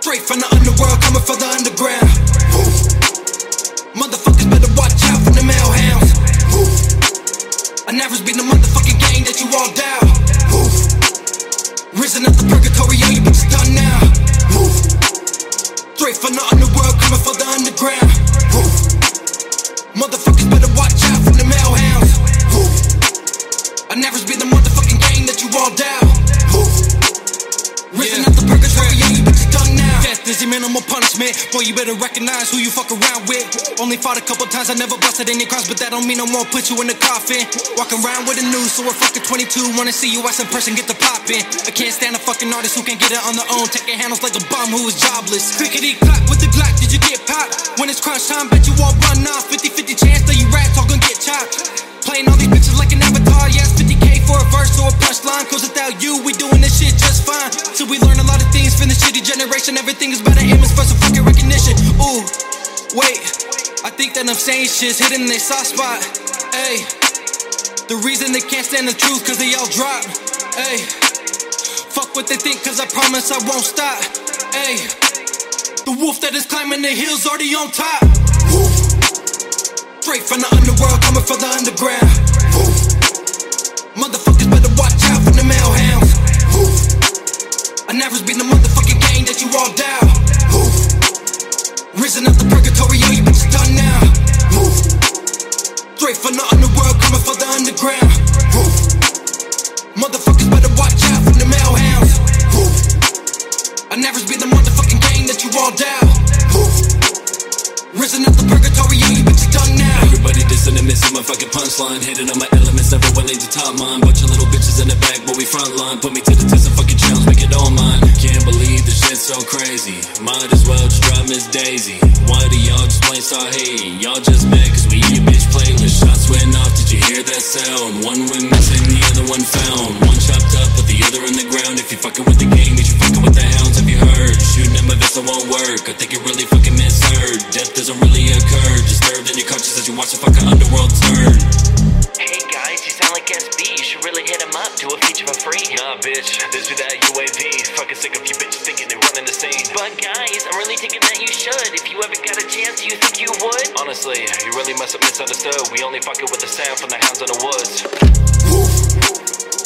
Straight from the underworld, coming for the underground. Woo. Motherfuckers better watch out from the male hounds. Woo. I never been the motherfucking gang that you all down. Woo. Risen up the purgatory, all you bitches done now. Woo. Straight from the underworld, coming for the underground. Woo. Motherfuckers better watch out from the male hounds. Woo. I never been the motherfucking gang that you all down. Woo. Risen up the purgatory, all you bitches done now. Death is your minimal punishment. Boy, you better recognize who you fuck around with. Only fought a couple times, I never busted any crimes, but that don't mean I won't put you in the coffin. Walking around with a noose, so we're fucking 22. Wanna see you as in person, get the poppin'. I can't stand a fucking artist who can't get it on their own, taking handles like a bum who is jobless. Clickety clack with the Glock, did you get popped? When it's crunch time, bet you all run off. 50-50 chance that you rats all gon' get chopped. Playing all these bitches like an avatar, yes, 50K for a verse or a punchline. Cause without you, we doing this shit just fine. So we learn a lot of things from the shitty generation. Everything is better image for some fucking recognition. Ooh, wait, I think that I'm saying shit's hitting their soft spot. Ayy, the reason they can't stand the truth cause they all drop. Ayy, fuck what they think cause I promise I won't stop. Ayy, the wolf that is climbing the hills already on top. Woo. Straight from the underworld, coming for the underground. Woo. Motherfuckers better watch out from the male hounds. Woo. I never been the motherfucking gang that you all down. Woo. Risen up the purgatory, all you bitches done now. Woo. Straight from the underworld, coming for the underground. Woo. Motherfuckers better watch out from the male hounds. Woo. I never been the motherfucking gang that you all down. Woo. Risen up the purgatory, all you bitches done now. Everybody dissing and missing my fucking punchline. Hitting on my elements, never willing to top mine. Bunch of little bitches in the back, but we frontline. Put me to the test and fucking challenge, make it all mine. Can't believe this shit's so crazy. Might as well just drop Miss Daisy. Why do y'all just plain start hating? Y'all just mad cause we in your bitch playlist. Shots went off, did you hear that sound? One went missing, the other one found. One chopped up, but the other in the ground. If you fucking with the gang, means you fucking with the hounds. Have you heard? Shooting at my vest, it won't work. I think it really fucking misheard. Death doesn't really occur. Disturbed in your conscience as you watch the fucking underworld turn. Hey guys, you sound like SB. You should really hit him up. Do a feature for free. Nah, bitch, this be that UAV. Fucking sick of you bitches thinking they running the scene. But guys, I'm really thinking that you should. If you ever got a chance, do you think you would? Honestly, you really must have misunderstood. We only fucking with the sound from the hounds in the woods. Woo.